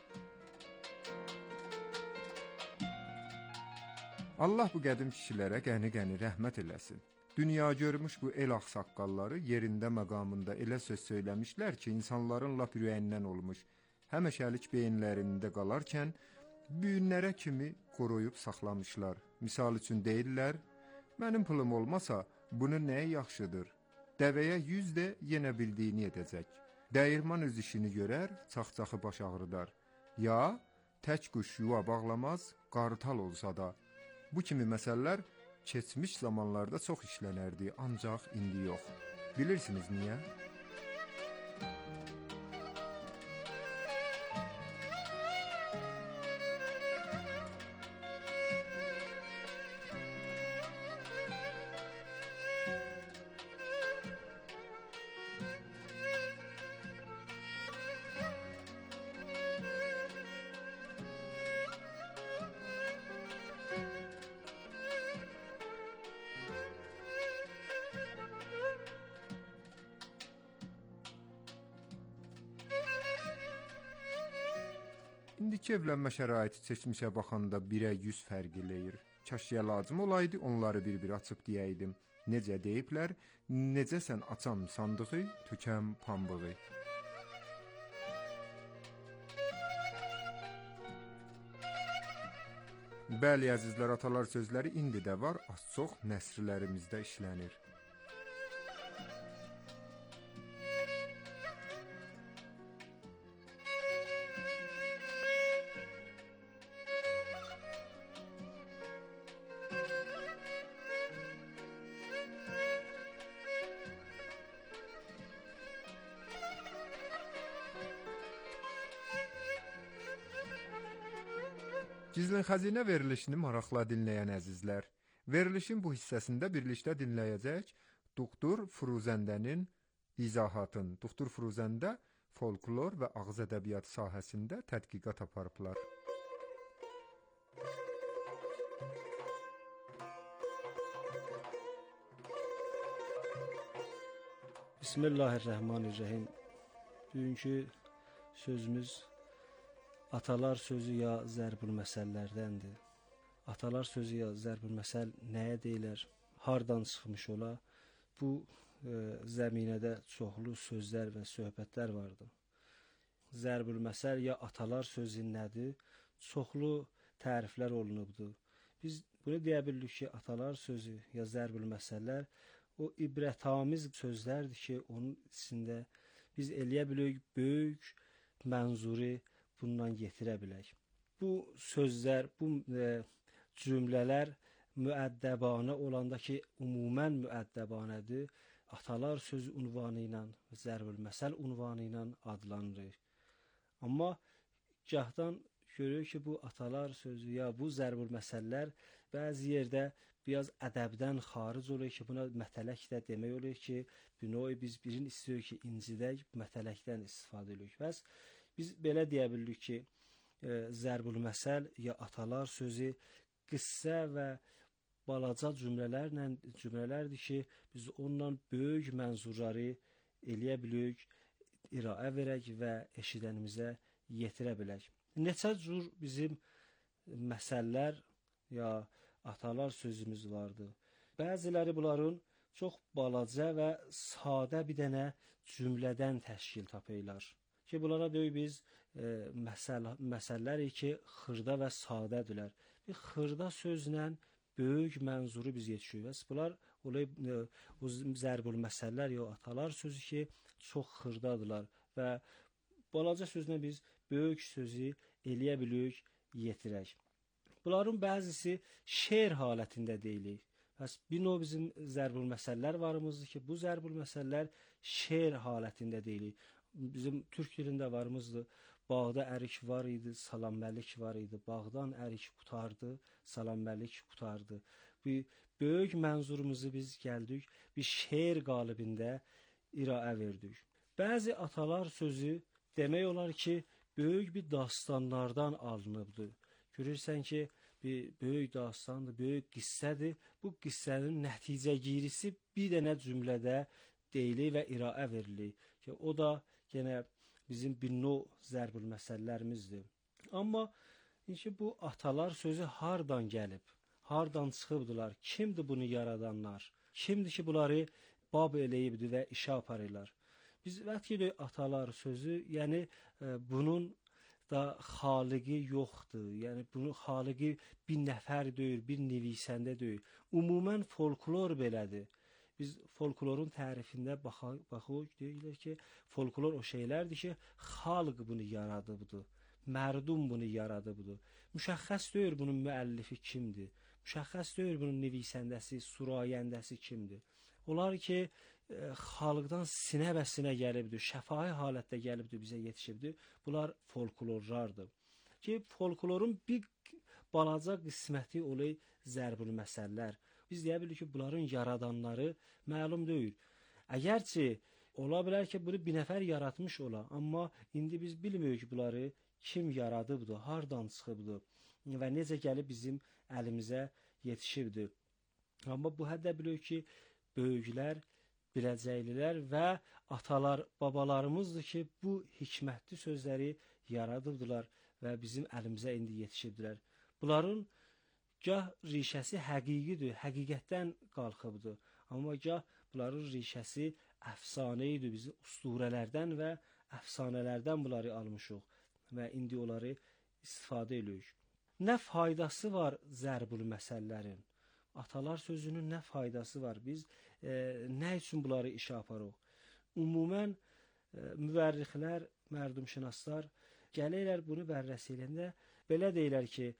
Allah bu qədim kişilərə qəni-qəni rəhmət eləsin. Dünya görmüş bu el ağsaqqalları yerində məqamında elə söz söyləmişlər ki, insanların lap ürəyindən olmuş. Həmişəlik beyinlərində qalarkən büyünlərə kimi qoruyub saxlamışlar. Misal üçün deyirlər, mənim pulum olmasa, bunun nəyə yaxşıdır? Dəvəyə yüz də yenə bildiyini edəcək. Dəyirman öz işini görər, çaxçaxı baş ağrıdar. Ya, tək quş yuva bağlamaz, qartal olsa da. Bu kimi məsələlər keçmiş zamanlarda çox işlənərdi, ancaq indi yox. Bilirsiniz niyə? İndiki evlənmə şəraiti keçmişə baxanda birə yüz fərq eləyir. Kaşya lazım olaydı, onları bir-bir açıb deyəydim. Necə deyiblər, necə sən açam sandığı, tökəm pambığı. Bəli, əzizlər, atalar sözləri indi də var, az-çox nəsrlərimizdə işlənir. Gizlin xəzinə verilişini maraqla dinləyən əzizlər, verilişin bu hissəsində birlikdə dinləyəcək Doktor Firuzəndənin izahatın. Doktor Firuzəndə folklor və ağız ədəbiyyatı sahəsində tədqiqat aparıblar. Bismillahirrahmanirrahim. Bugünkü sözümüz atalar sözü ya zərbül məsəllərdəndir. Atalar sözü ya zərbül məsəl nəyə deyilər, hardan çıxmış ola? Bu e, zəminədə çoxlu sözlər və söhbətlər vardı. Zərbül məsəl ya atalar sözü nədir? Çoxlu təriflər olunubdur. Biz bunu deyə bilirik ki, atalar sözü ya zərbül məsəllər o ibrətamiz sözlərdir ki, onun içində biz eləyə bilirik böyük mənzuri bundan yetirə bilək. Bu sözlər, bu e, cümlələr müəddəbanə olanda ki, ümumən müəddəbanədir, atalar sözü unvanı ilə, zərbül məsəl unvanı ilə adlanır. Amma gahdan görürük ki, bu atalar sözü ya bu zərbül məsəllər bəzi yerdə biraz ədəbdən xaric olur ki, buna mətələk də demək olur ki, binoy biz birini istiyoruz ki, incidək, mətələkdən istifadə edirik. Bəs biz belə deyə bilirik ki, e, zərbül məsəl ya atalar sözü qıssə və balaca cümlələrlə cümlələrdir ki, biz onunla böyük mənzurları eləyə bilirik, iraə verək və eşidənimizə yetirə bilək. Neçə cür bizim məsəllər ya atalar sözümüz vardı. Bəziləri bunların çox balaca və sadə bir dənə cümlədən təşkil tapırlar. Ki bunlara deyək biz e, məsəl, məsəlləri ki, xırda və sadədirlər. Bir xırda sözlə böyük mənzuru biz yetişirik. Bunlar olay, e, o zərbül məsəllər ya atalar sözü ki, çox xırdadırlar və balaca sözlə biz böyük sözü eləyə bilirik, yetirək. Bunların bəzisi şeir halətində deyilir. Bəs bir növ bizim zərbül məsəllər varımızdır ki, bu zərbül məsəllər şeir halətində deyilir. Bizim türk dilində varımızdır. Bağda ərik var idi, salamməlik var idi. Bağdan ərik qutardı, salamməlik qutardı. Bir böyük mənzurumuzu biz gəldik, bir şeir qalibində iraə verdik. Bəzi atalar sözü demək olar ki, böyük bir dastanlardan alınıbdır. Görürsən ki, bir böyük dastandır, böyük qissədir. Bu qissənin nəticəgirisi bir dənə cümlədə deyilir və iraə verilir. Ki, o da yenə bizim bir növ zərbül məsəllərimizdir. Amma ki, bu atalar sözü hardan gəlib? Hardan çıxıbdılar? Kimdir bunu yaradanlar? Kimdir ki, bunları bab eləyibdir və işə aparırlar? Biz vətkidə atalar sözü, yəni e, bunun da xaliqi yoxdur. Yəni bunun xaliqi bir nəfər deyil, bir nevisəndə deyil. Ümumən folklor belədir. Biz folklorun tərifində baxaq, baxaq deyirlər ki, folklor o şeylərdir ki, xalq bunu yaradıbdır. Mərdum bunu yaradıbdır. Müşəxəs deyil bunun müəllifi kimdir? Müşəxəs deyil bunun nevisəndəsi, surayəndəsi kimdir? Onlar ki, e, xalqdan sinə və sinə gəlibdir, şəfahi halətdə gəlibdir, bizə yetişibdir. Bunlar folklorlardır. Ki, folklorun bir balaca qisməti olay zərbül məsəllər. Biz deyə bilirik ki, bunların yaradanları məlum deyil. Əgərçi ola bilər ki, bunu bir nəfər yaratmış ola, amma indi biz bilmirik ki, bunları kim yaradıbdır, hardan çıxıbdır və necə gəlib bizim əlimizə yetişibdir. Amma bu həddə bilirik ki, böyüklər, biləcəklilər və atalar, babalarımızdır ki, bu hikmətli sözləri yaradıbdılar və bizim əlimizə indi yetişibdilər. Bunların Gah rişəsi həqiqidir, həqiqətdən qalxıbdır. Amma gah bunların rişəsi əfsanə idi, biz usturələrdən və əfsanələrdən bunları almışıq və indi onları istifadə edirik. Nə faydası var zərbül məsəllərin? Atalar sözünün nə faydası var? Biz e, nə üçün bunları işə aparırıq? Ümumən e, müvərrixlər, mərdumşünaslar gəlirlər bunu bərrəs edəndə belə deyirlər ki,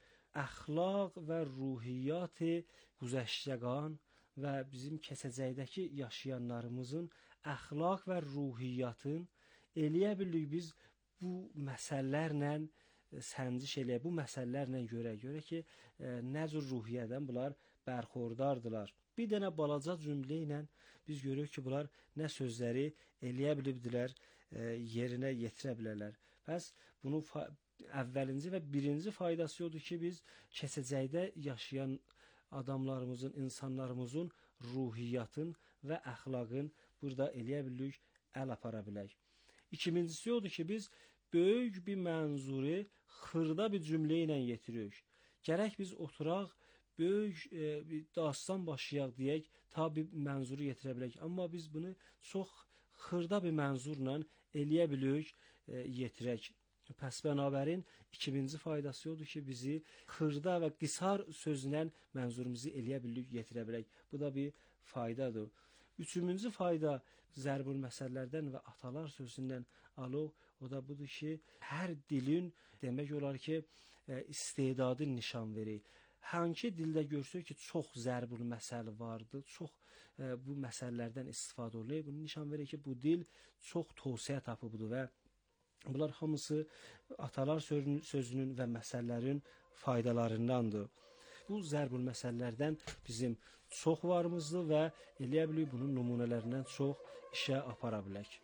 əxlaq və ruhiyyat-ı güzəştəgan və bizim keçəcəkdəki yaşayanlarımızın əxlaq və ruhiyyatın eləyə bildik biz bu məsələlərlə səndiş eləyə, bu məsələlərlə görə, görə ki, e, nə cür ruhiyyədən bunlar bərxordardılar. Bir dənə balaca cümlə ilə biz görürük ki, bunlar nə sözləri eləyə bilibdilər, e, yerinə yetirə bilərlər. Bəs bunu əvvəlinci və birinci faydası odur ki, biz keçəcəkdə yaşayan adamlarımızın, insanlarımızın ruhiyyatın və əxlaqın burada eləyə bilirik, əl apara bilək. İkincisi odur ki, biz böyük bir mənzuri xırda bir cümlə ilə yetiririk. Gərək biz oturaq, böyük e, bir dastan başlayaq deyək, ta bir mənzuru yetirə bilək. Amma biz bunu çox xırda bir mənzurla eləyə bilirik, e, yetirək. Pəs bənabərin ikinci faydası odur ki, bizi xırda və qisar sözlə mənzurumuzu eləyə bilirik, yetirə bilək. Bu da bir faydadır. Üçüncü fayda zərbül məsəllərdən və atalar sözündən alıq, o da budur ki, hər dilin demək olar ki, istedadı nişan verir. Hangi dildə görsək ki, çox zərbül məsəl vardır, çox e, bu məsələlərdən istifadə olunur. Bunu nişan verir ki, bu dil çox tövsiyə tapıbdır və bunlar hamısı atalar sözünün, sözünün və məsəllərin faydalarındandır. Bu zərbül məsəllərdən bizim çox varımızdır və eləyə bilik bunun nümunələrindən çox işə apara bilək.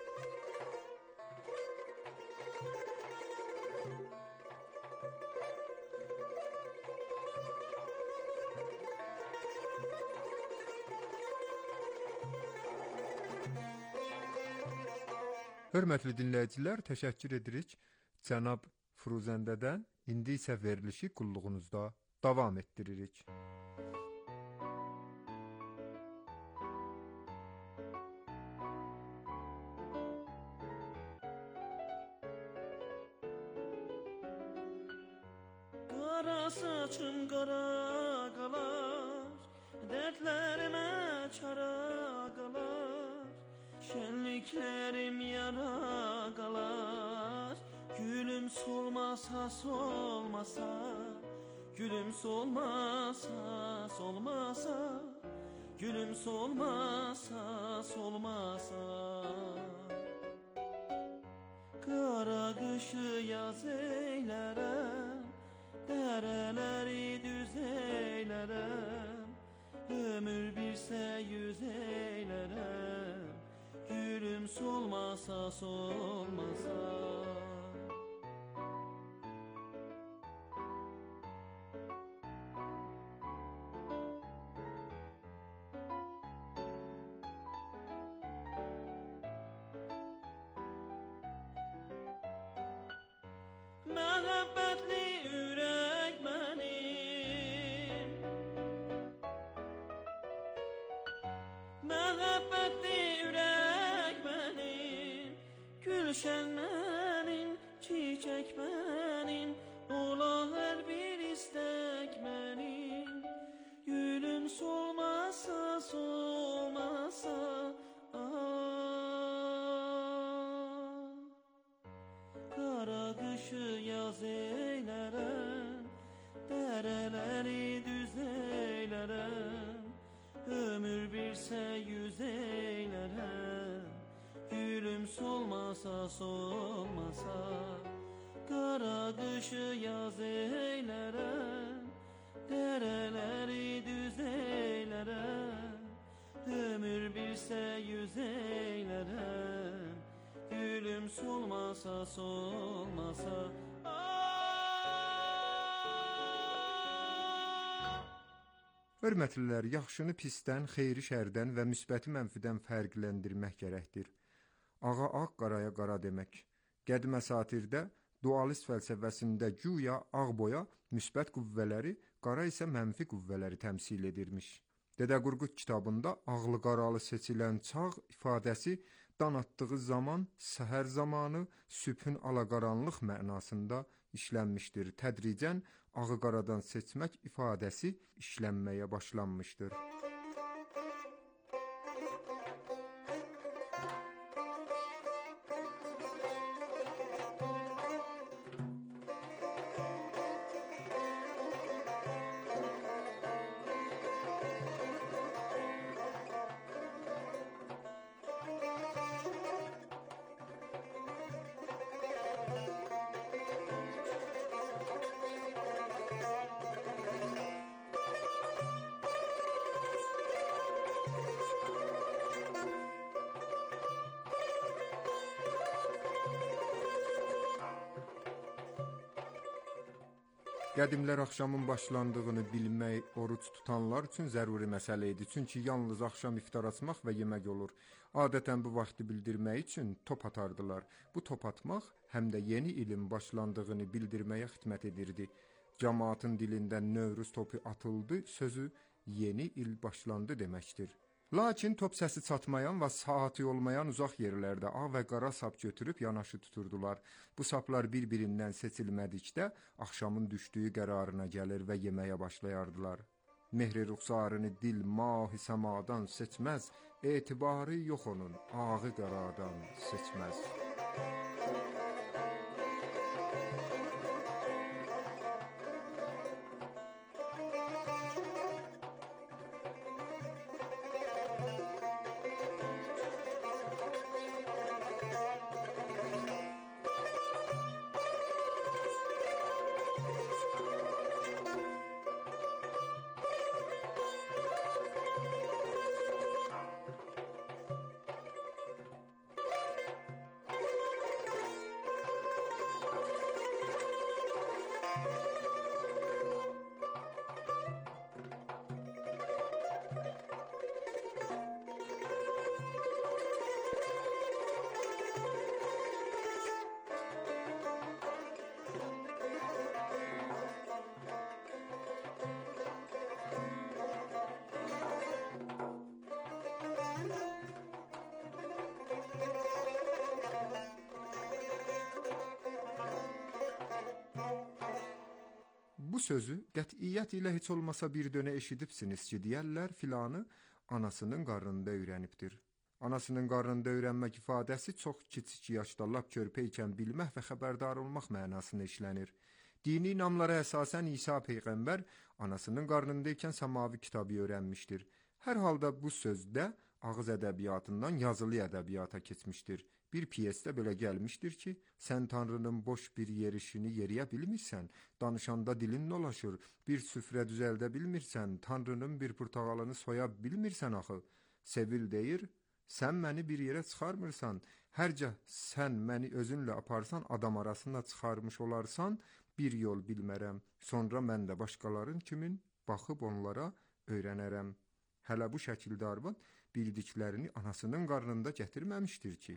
Hörmətli dinləyicilər, təşəkkür edirik cənab Fruzəndədən. İndi isə verilişi qulluğunuzda davam etdiririk. Qara saçım qara qalar, dərdlərimə çara qalar, şənliklərim yara qalar. Gülüm solmasa solmasa, gülüm solmasa solmasa, gülüm solmasa solmasa. Qara qışı yaz eylərəm, dərələri düz eylərəm, ömür birsə yüz eylərəm, gülüm solmasa solmasa. Məhəbbətli ürək mənim, məhəbbətli ürək mənim, gülşən mənim, çiçək mənim, ola hər bir istək mənim, gülüm solmasa solmasa. Qara qışı yaz eylərəm, dərələri düz eylərəm, ömür birsə yüz eylərəm, gülüm solmasa solmasa. Qara qışı yaz eylərəm, dərələri düz eylərəm, ömür birsə yüz eylərəm, gülüm solmasa solmasa. Hörmətlilər, yaxşını pisdən, xeyri şərdən və müsbəti mənfidən fərqləndirmək gərəkdir. Ağa ağ, qaraya qara demək. Qədim əsatirdə dualist fəlsəfəsində güya ağ boya müsbət qüvvələri, qara isə mənfi qüvvələri təmsil edirmiş. Dədə Qorqud kitabında ağlı qaralı seçilən çağ ifadəsi dan atdığı zaman, səhər zamanı, sübhün alaqaranlıq mənasında işlənmişdir. Tədricən ağı qaradan seçmək ifadəsi işlənməyə başlanmışdır. Qədimlər axşamın başlandığını bilmək oruç tutanlar üçün zəruri məsələ idi. Çünki yalnız axşam iftar açmaq və yemək olur. Adətən bu vaxtı bildirmək üçün top atardılar. Bu top atmaq həm də yeni ilin başlandığını bildirməyə xidmət edirdi. Cəmaatın dilində Növruz topu atıldı sözü yeni il başlandı deməkdir. Lakin top səsi çatmayan və saati olmayan uzaq yerlərdə ağ və qara sap götürüb yanaşı tuturdular. Bu saplar bir-birindən seçilmədikdə axşamın düşdüyü qərarına gəlir və yeməyə başlayardılar. Mehri ruxsarını dil mahi səmadan seçməz, etibarı yox onun ağı qaradan seçməz. Bu sözü qətiyyət ilə heç olmasa bir dönə eşidibsiniz ki, deyərlər filanı anasının qarnında öyrənibdir. Anasının qarnında öyrənmək ifadəsi çox kiçik yaşda lap körpə ikən bilmək və xəbərdar olmaq mənasına işlənir. Dini inamlara əsasən İsa Peyğəmbər anasının qarnında ikən səmavi kitabı öyrənmişdir. Hər halda bu sözdə ağız ədəbiyyatından yazılı ədəbiyyata keçmişdir. Bir piyesdə belə gəlmişdir ki, sən Tanrının boş bir yerişini yeriyə bilmirsən, danışanda dilin dolaşır, bir süfrə düzəldə bilmirsən, Tanrının bir portağalını soya bilmirsən axı. Sevil deyir, sən məni bir yerə çıxarmırsan, hərcə sən məni özünlə aparsan, adam arasında çıxarmış olarsan, bir yol bilmərəm, sonra mən də başqaların kimin baxıb onlara öyrənərəm. Hələ bu şəkildə arvad bildiklərini anasının qarnında gətirməmişdir ki.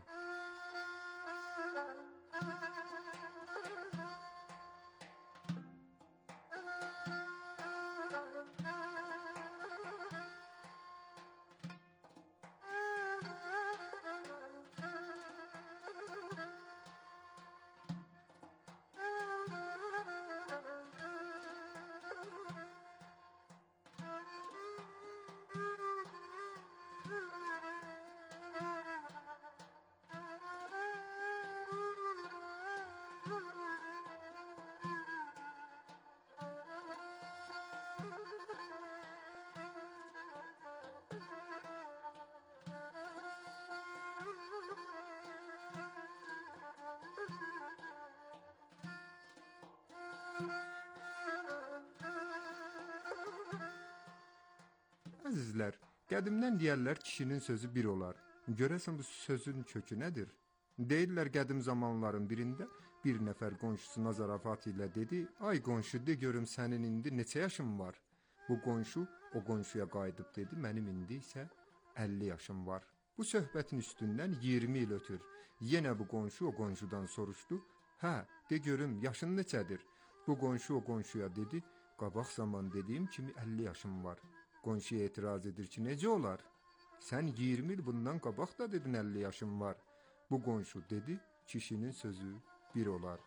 Əzizlər, qədimdən deyərlər kişinin sözü bir olar. Görəsən bu sözün kökü nədir? Deyirlər qədim zamanların birində bir nəfər qonşusuna zarafat ilə dedi, ay qonşu de görüm sənin indi neçə yaşın var? Bu qonşu o qonşuya qayıdıb dedi, mənim indi isə əlli yaşım var. Bu söhbətin üstündən iyirmi il ötür. Yenə bu qonşu o qonşudan soruşdu, hə, de görüm yaşın neçədir? Bu qonşu o qonşuya dedi, Qabaq zaman dediyim kimi əlli yaşım var. Qonşu etiraz edir ki, necə olar? Sən iyirmi il bundan qabaq da dedin əlli yaşım var. Bu qonşu dedi, kişinin sözü bir olar.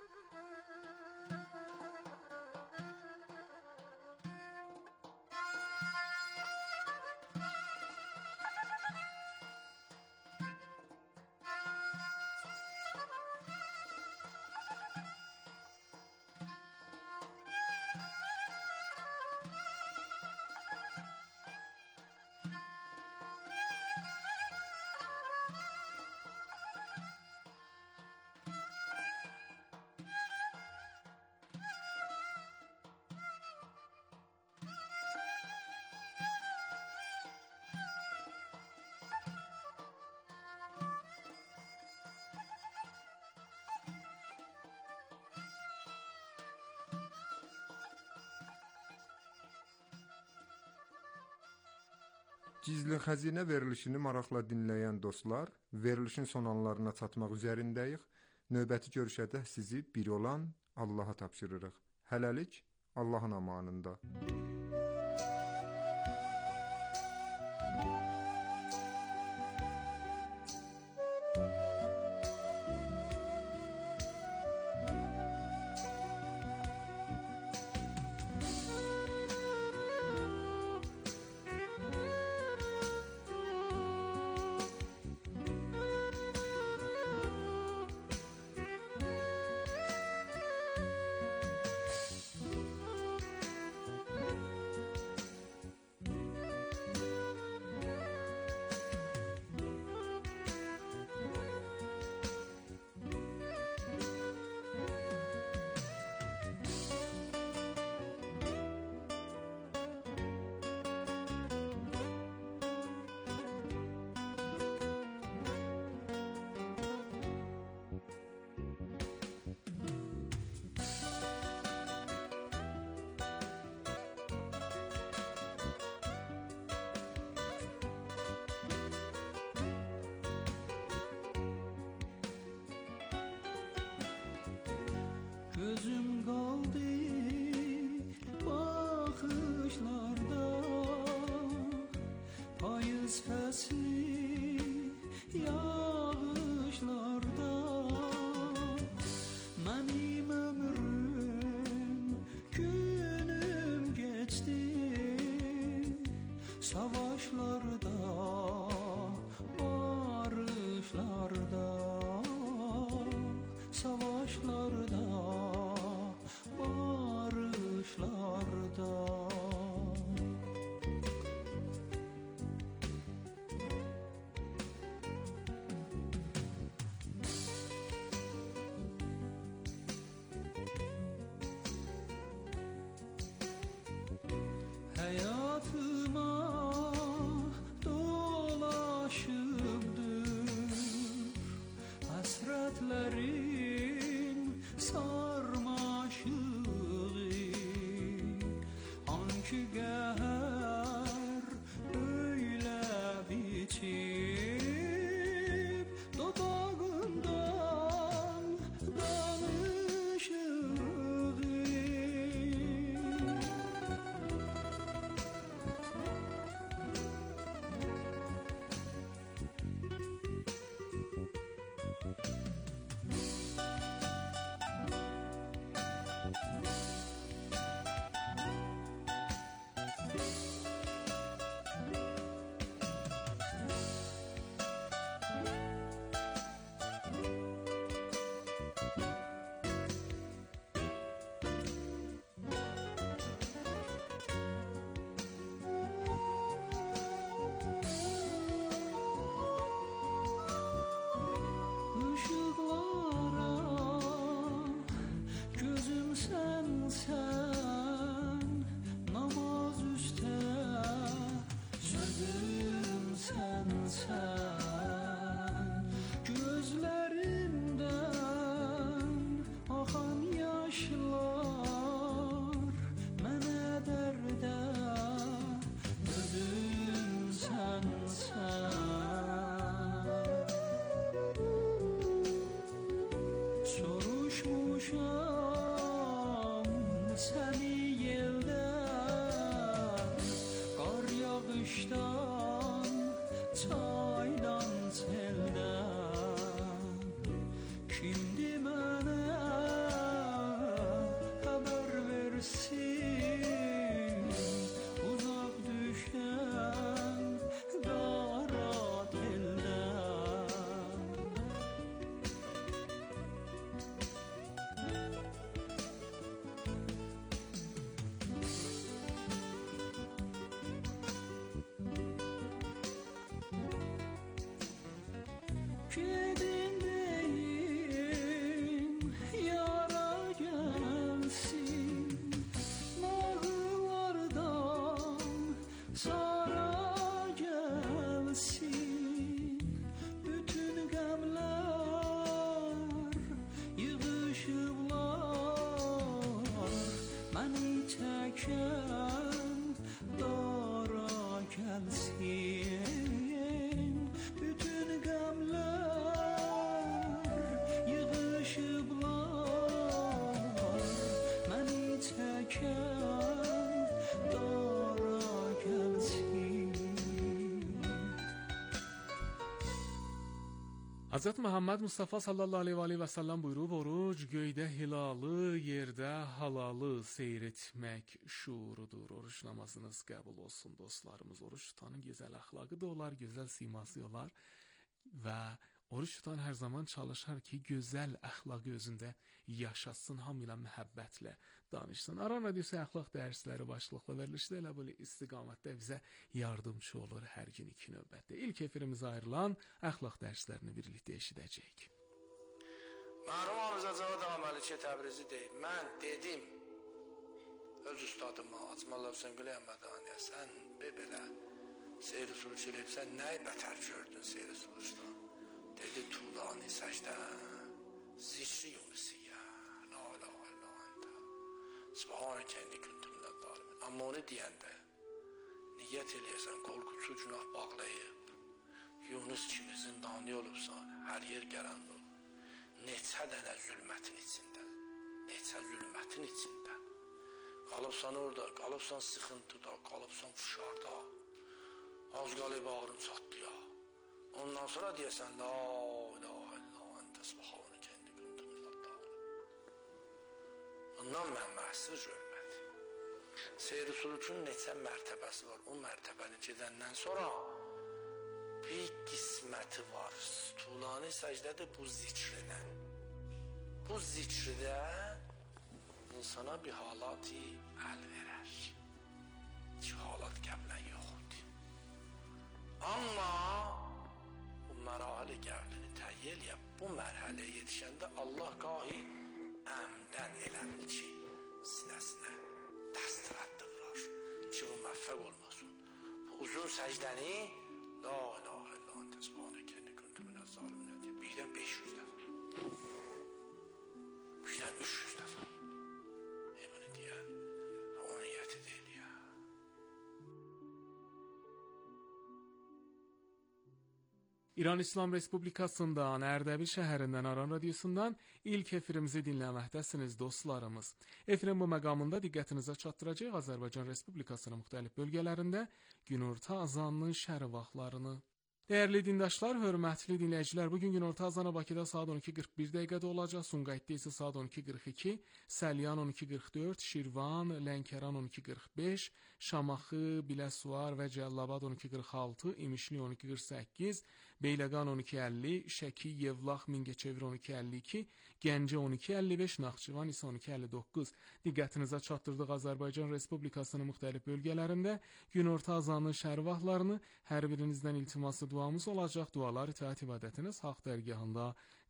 Gizli xəzinə verilişini maraqla dinləyən dostlar, verilişin son anlarına çatmaq üzərindəyik. Növbəti görüşədə sizi bir olan Allaha tapşırırıq. Hələlik Allahın amanında. Gözüm kaldı bakışlarda, payız fesli yağışlarda. Benim ömrüm, günüm geçti savaşlarda, barışlarda, savaşlarda, barışlarda. Hazret Muhammed Mustafa sallallahu aleyhi ve sellem buyurub, oruc göydə hilalı, yerdə halalı seyr etmək şuurudur. Oruç namazınız qəbul olsun dostlarımız. Oruç tutanın gözəl əxlaqı da olar, gözəl siması olar və oruç tutan hər zaman çalışar ki, gözəl əxlaqı özündə yaşasın, hamı ilə məhəbbətlə danışsın. Aran Radiosu əxlaq dərsləri başlıqlı verilişdə elə böyle istiqamətdə bizə yardımcı olur hər gün iki növbətdə. İlk efirimizə ayrılan əxlaq dərslərini birlikdə eşidəcəyik. Mərhum Hamza Cavad Ağa Məlikə Təbrizi deyib, mən dedim öz ustadıma, Acmalı Hüseyin Güləy Əhmədaniyə, sən be belə seyri sürüş eləyib, sən nəyi bətər gördün seyri sürüşdən? Dedi, Tuğlani səcdə, zikri Yunusiyyə, la ilahe illa ente, subhanə kendi küntüm ləddalimin. Amma onu deyəndə, niyyət eləyəsən, qol qutu günah bağlayıb, Yunus kimi zindani olubsan, hər yer gələn olub. Neçə dənə zülmətin içində, neçə zülmətin içində. Qalıbsan orada, qalıbsan sıxıntıda, qalıbsan fışarda, az qalıb ağrım çatlıya. Ondan sonra deyəsən, la ilahe illa ente subhanə kendi küntüm ləddalimin. Ondan mən məhsur görmədi. Seyri sülükün neçə mərtəbəsi var, o mərtəbəni gedəndən sonra bir qisməti var. Tuğlani səcdədir bu zikridən. Bu zikridə insana bir halat-i əl verər. Ki, halat qəblən yoxdur. Amma bu mərahəli qəblini təyyil eləyib, bu mərhələyə yetişəndə Allah qahi əmdən eləmir ki, sinəsinə dəstəvətdə vurar. Ki, o məffəq olmasın. Bu uzun səcdəni la ilahe illa ente subhanə kendi küntüm ləddalimin deyib. Birdən beş yüz dəfə. Birdən üç yüz dəfə. E bunu deyən, o niyyəti deyil ya. İran İslam Respublikasından, Ərdəbil şəhərindən Aran Radiosundan ilk efirimizi dinləməkdəsiniz dostlarımız. Efirin bu məqamında diqqətinizə çatdıracaq Azərbaycan Respublikasının müxtəlif bölgələrində günorta azanının şərh vaxtlarını. Dəyərli dindaşlar, hörmətli dinləyicilər, bugün günorta azanı Bakıda saat on iki qırx bir dəqiqədə olacaq, Sumqayıtda isə saat on iki qırx iki, Səlyan on iki qırx dörd, Şirvan, Lənkəran on iki qırx beş, Şamaxı, Biləsuvar və Cəllabad on iki qırx altı, İmişli on iki qırx səkkiz, Beyləqan on iki əlli, Şəki, Yevlax, Mingəçevir on iki əlli iki, Gəncə on iki əlli beş, Naxçıvan isə on iki əlli doqquz. Diqqətinizə çatdırdıq Azərbaycan Respublikasının müxtəlif bölgələrində günorta azanının şərh vaxtlarını. Hər birinizdən iltiması duamız olacaq. Dualar itaət ibadətiniz haqq dərgahında